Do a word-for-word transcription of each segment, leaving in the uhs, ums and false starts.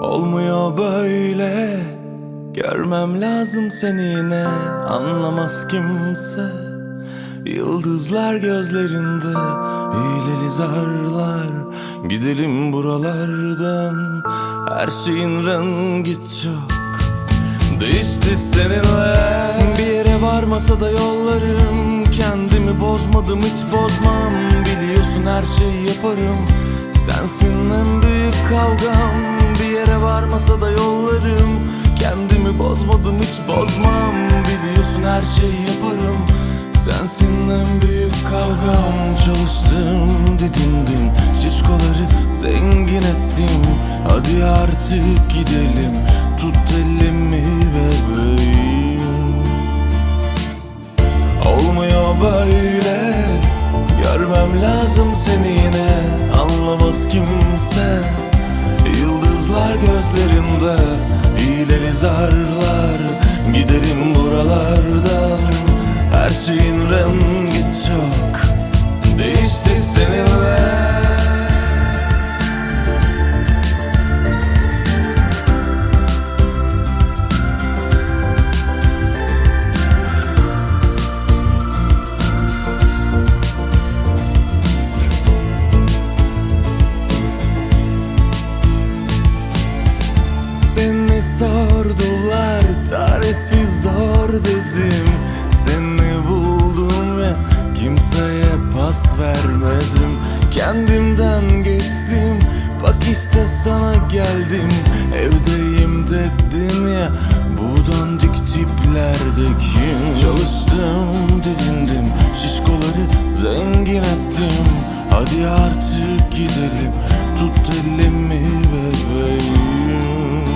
Olmuyor böyle, görmem lazım seni yine. Anlamaz kimse, yıldızlar gözlerinde, hileli zarlar. Gidelim buralardan, her şeyin rengi çok değişti seninle. Bir yere varmasa da yollarım, kendimi bozmadım hiç bozmam. Biliyorsun her şeyi yaparım, sensin en büyük kavgam. Bir yere varmasa da yollarım, kendimi bozmadım hiç bozmam. Biliyorsun her şeyi yaparım, sensin en büyük kavgam. Çalıştım, didindim, şişkoları zengin ettim. Hadi artık gidelim, tut elimi bebeğim. Olmuyor böyle, görmem lazım seni yine. Anlamaz kimse, yıldızlar gözlerinde, hileli zarlar. Gidelim buralardan, her şeyin rengi çok değişti seninle. Seni sordular, tarifi zor dedim. Seni buldum ve kimseye pas vermedim. Kendimden geçtim, bak işte sana geldim. Evdeyim dedin ya, bu dandik tiplerde kim? Çalıştım, didindim, şişkoları zengin ettim. Hadi artık gidelim, tut elimi bebeğim.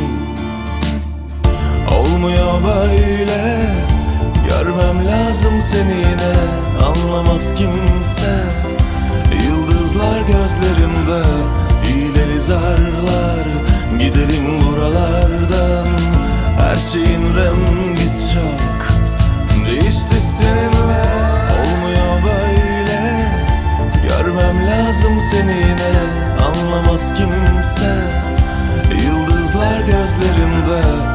Olmuyor böyle, görmem lazım seni yine. Anlamaz kimse, yıldızlar gözlerinde, hileli zarlar. Gidelim buralardan, her şeyin rengi çok değişti seninle. Olmuyor böyle, görmem lazım seni yine. Anlamaz kimse, yıldızlar gözlerinde,